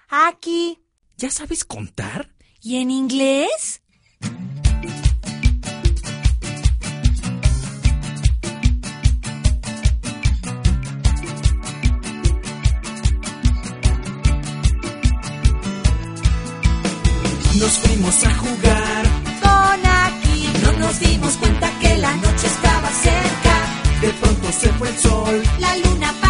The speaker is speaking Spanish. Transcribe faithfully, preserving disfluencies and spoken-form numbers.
Aquí. ¿Ya sabes contar? ¿Y en inglés? Nos fuimos a jugar Con Aquí. No nos dimos cuenta que la noche estaba cerca. De pronto se fue el sol. La luna